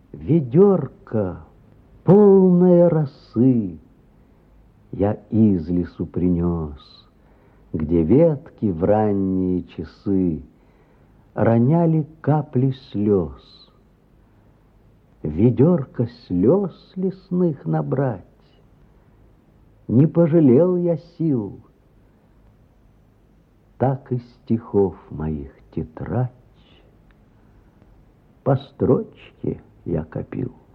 Ведерко, полное росы, я из лесу принес, где ветки в ранние часы роняли капли слез. Ведерко слез лесных набрать не пожалел я сил. Так из стихов моих тетрадь по строчке я копил.